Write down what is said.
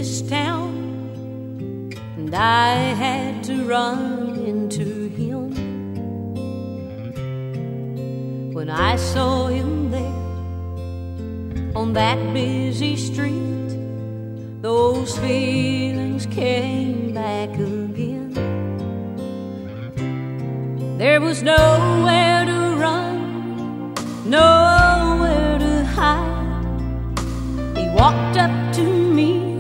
this town, and I had to run into him. When I saw him there on that busy street, those feelings came back again. There was nowhere to run, nowhere to hide. He walked up to me